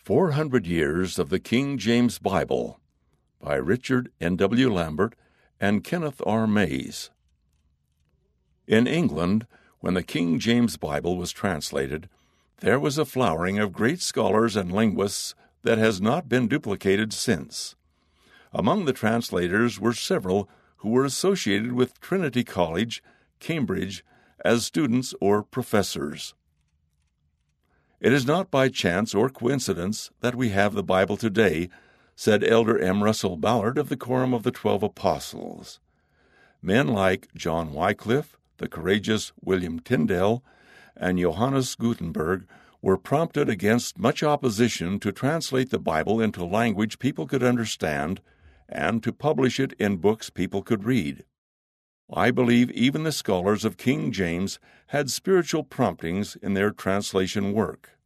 400 Years of the King James Bible by Richard N.W. Lambert and Kenneth R. Mays. In England, when the King James Bible was translated, there was a flowering of great scholars and linguists that has not been duplicated since. Among the translators were several who were associated with Trinity College, Cambridge, as students or professors. It is not by chance or coincidence that we have the Bible today, said Elder M. Russell Ballard of the Quorum of the 12 Apostles. Men like John Wycliffe, the courageous William Tyndale, and Johannes Gutenberg were prompted against much opposition to translate the Bible into language people could understand and to publish it in books people could read. I believe even the scholars of King James had spiritual promptings in their translation work.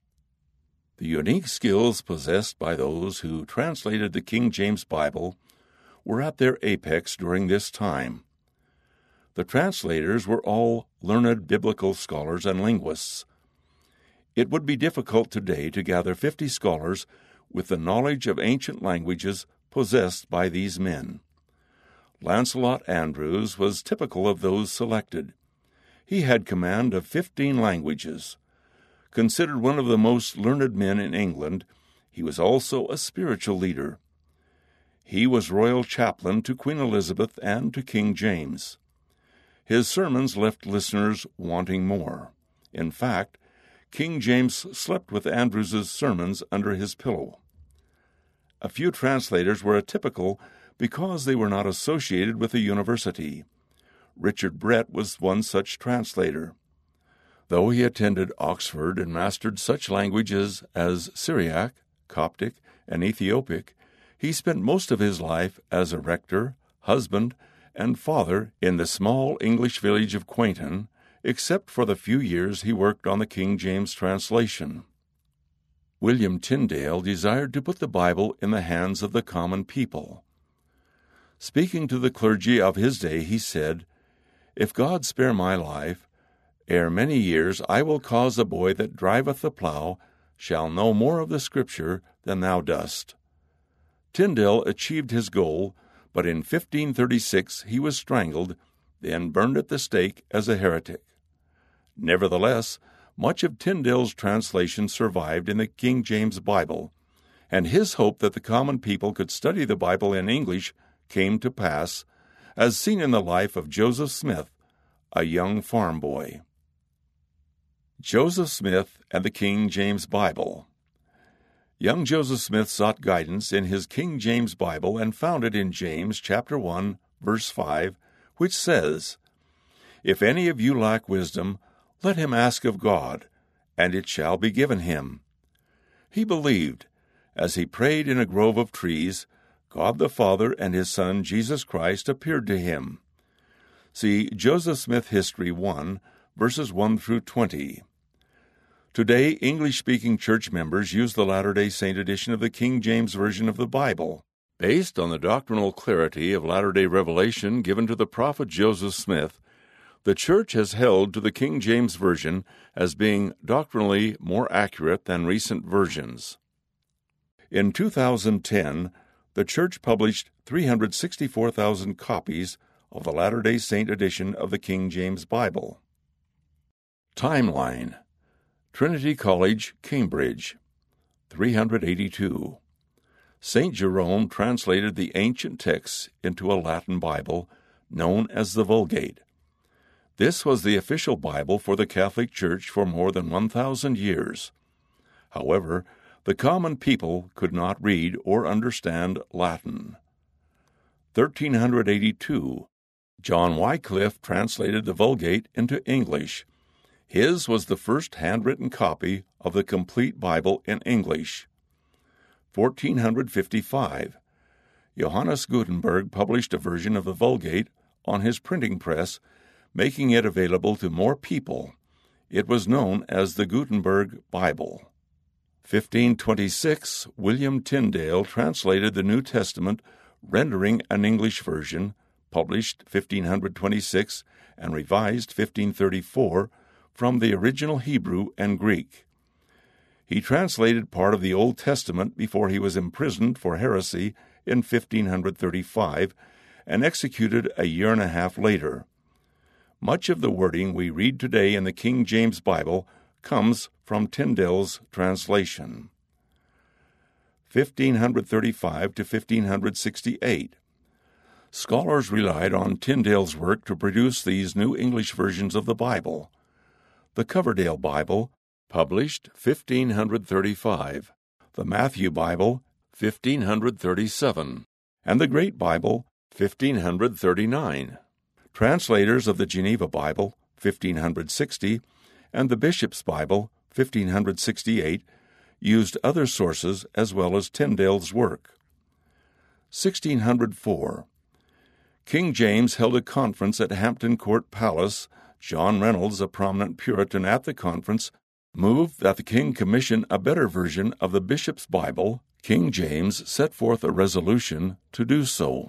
The unique skills possessed by those who translated the King James Bible were at their apex during this time. The translators were all learned biblical scholars and linguists. It would be difficult today to gather 50 scholars with the knowledge of ancient languages possessed by these men. Lancelot Andrewes was typical of those selected. He had command of 15 languages. Considered one of the most learned men in England, he was also a spiritual leader. He was royal chaplain to Queen Elizabeth and to King James. His sermons left listeners wanting more. In fact, King James slept with Andrewes' sermons under his pillow. A few translators were atypical because they were not associated with a university. Richard Brett was one such translator. Though he attended Oxford and mastered such languages as Syriac, Coptic, and Ethiopic, he spent most of his life as a rector, husband, and father in the small English village of Quainton, except for the few years he worked on the King James translation. William Tyndale desired to put the Bible in the hands of the common people. Speaking to the clergy of his day, he said, "If God spare my life, ere many years I will cause a boy that driveth the plough shall know more of the Scripture than thou dost." Tyndale achieved his goal, but in 1536 he was strangled, then burned at the stake as a heretic. Nevertheless, much of Tyndale's translation survived in the King James Bible, and his hope that the common people could study the Bible in English came to pass, as seen in the life of Joseph Smith, a young farm boy. Joseph Smith and the King James Bible. Young Joseph Smith sought guidance in his King James Bible and found it in James chapter 1, verse 5, which says, "If any of you lack wisdom, let him ask of God, and it shall be given him." He believed. As he prayed in a grove of trees, God the Father and his Son Jesus Christ appeared to him. See Joseph Smith History 1, verses 1 through 20. Today, English-speaking church members use the Latter-day Saint edition of the King James Version of the Bible. Based on the doctrinal clarity of latter-day revelation given to the prophet Joseph Smith, the Church has held to the King James Version as being doctrinally more accurate than recent versions. In 2010, the Church published 364,000 copies of the Latter-day Saint edition of the King James Bible. Timeline: Trinity College, Cambridge, 382. St. Jerome translated the ancient texts into a Latin Bible known as the Vulgate. This was the official Bible for the Catholic Church for more than 1,000 years. However, the common people could not read or understand Latin. 1382. John Wycliffe translated the Vulgate into English. His was the first handwritten copy of the complete Bible in English. 1455. Johannes Gutenberg published a version of the Vulgate on his printing press, making it available to more people. It was known as the Gutenberg Bible. 1526. William Tyndale translated the New Testament, rendering an English version, published 1526 and revised 1534, from the original Hebrew and Greek. He translated part of the Old Testament before he was imprisoned for heresy in 1535 and executed a year and a half later. Much of the wording we read today in the King James Bible comes from Tyndale's translation. 1535 to 1568. Scholars relied on Tyndale's work to produce these New English versions of the Bible. The Coverdale Bible, published 1535, the Matthew Bible, 1537, and the Great Bible, 1539. Translators of the Geneva Bible, 1560, and the Bishop's Bible, 1568, used other sources as well as Tyndale's work. 1604. King James held a conference at Hampton Court Palace. John Reynolds, a prominent Puritan at the conference, moved that the king commission a better version of the Bishop's Bible. King James set forth a resolution to do so.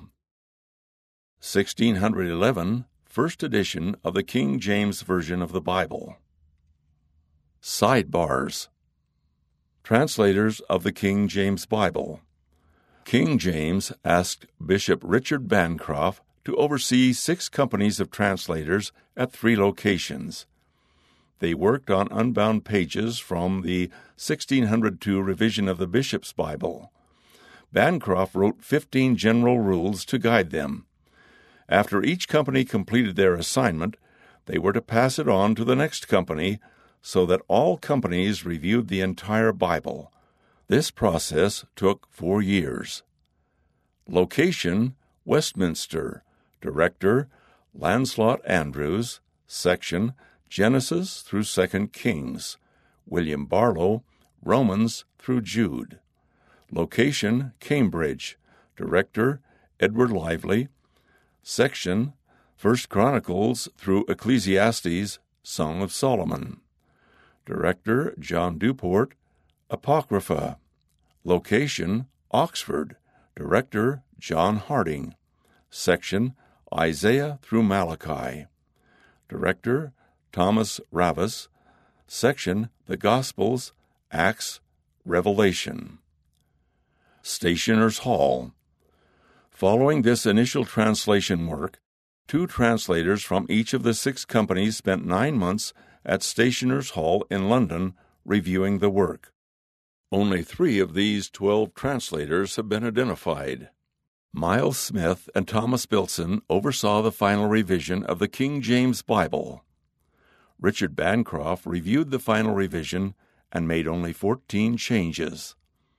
1611, first edition of the King James Version of the Bible. Sidebars. Translators of the King James Bible. King James asked Bishop Richard Bancroft to oversee 6 companies of translators at 3 locations. They worked on unbound pages from the 1602 revision of the Bishop's Bible. Bancroft wrote 15 general rules to guide them. After each company completed their assignment, they were to pass it on to the next company, so that all companies reviewed the entire Bible. This process took 4 years. Location, Westminster. Director, Lancelot Andrews. Section, Genesis through 2 Kings. William Barlow, Romans through Jude. Location, Cambridge. Director, Edward Lively. Section, 1 Chronicles through Ecclesiastes, Song of Solomon. Director, John Duport. Apocrypha. Location, Oxford. Director, John Harding. Section, Isaiah through Malachi. Director, Thomas Ravis. Section, The Gospels, Acts, Revelation. Stationers' Hall. Following this initial translation work, 2 translators from each of the 6 companies spent 9 months at Stationers' Hall in London reviewing the work. Only 3 of these 12 translators have been identified. Miles Smith and Thomas Bilson oversaw the final revision of the King James Bible. Richard Bancroft reviewed the final revision and made only 14 changes.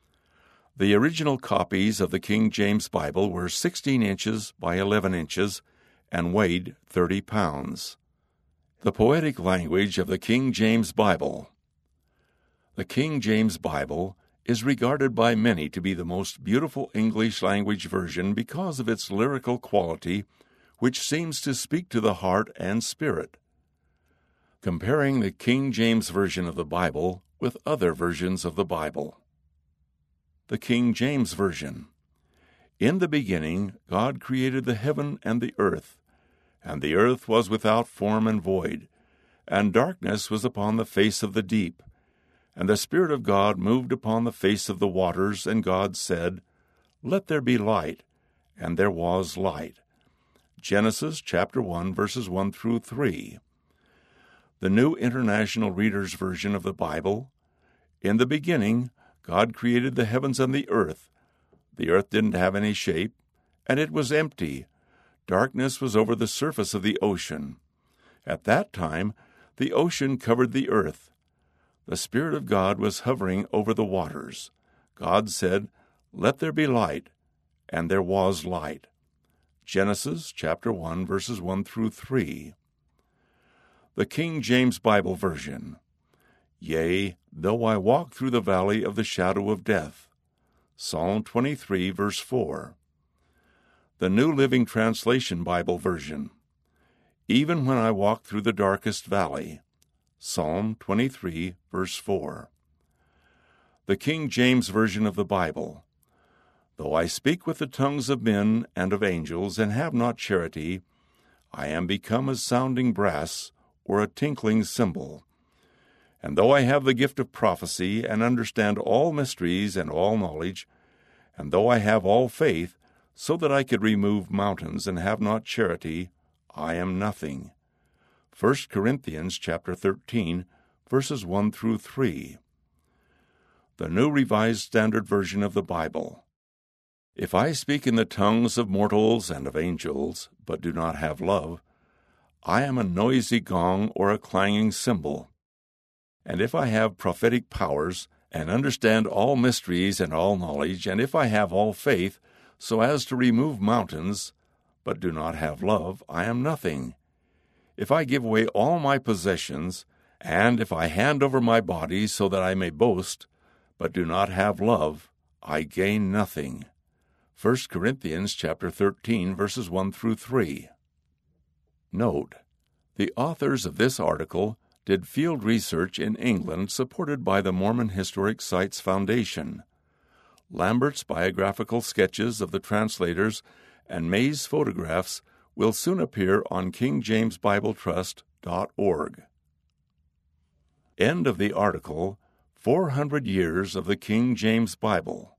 The original copies of the King James Bible were 16 inches by 11 inches and weighed 30 pounds. The poetic language of the King James Bible. The King James Bible is regarded by many to be the most beautiful English language version because of its lyrical quality, which seems to speak to the heart and spirit. Comparing the King James Version of the Bible with other versions of the Bible. The King James Version. In the beginning God created the heaven and the earth was without form and void, and darkness was upon the face of the deep. And the Spirit of God moved upon the face of the waters, and God said, Let there be light, and there was light. Genesis chapter 1, verses 1 through 3. The New International Reader's Version of the Bible. In the beginning, God created the heavens and the earth. The earth didn't have any shape, and it was empty. Darkness was over the surface of the ocean. At that time, the ocean covered the earth. The Spirit of God was hovering over the waters. God said, Let there be light, and there was light. Genesis chapter 1, verses 1 through 3. The King James Bible Version. Yea, though I walk through the valley of the shadow of death. Psalm 23, verse 4. The New Living Translation Bible Version. Even when I walk through the darkest valley. Psalm 23, verse 4. The King James Version of the Bible. Though I speak with the tongues of men and of angels, and have not charity, I am become as sounding brass, or a tinkling cymbal. And though I have the gift of prophecy, and understand all mysteries and all knowledge, and though I have all faith, so that I could remove mountains, and have not charity, I am nothing. 1 Corinthians chapter 13, verses 1 through 3. The New Revised Standard Version of the Bible. If I speak in the tongues of mortals and of angels, but do not have love, I am a noisy gong or a clanging cymbal. And if I have prophetic powers, and understand all mysteries and all knowledge, and if I have all faith, so as to remove mountains, but do not have love, I am nothing. If I give away all my possessions, and if I hand over my body so that I may boast, but do not have love, I gain nothing. 1 Corinthians chapter 13, verses 1 through 3. Note: the authors of this article did field research in England supported by the Mormon Historic Sites Foundation. Lambert's biographical sketches of the translators and May's photographs will soon appear on kingjamesbibletrust.org. End of the article, 400 Years of the King James Bible.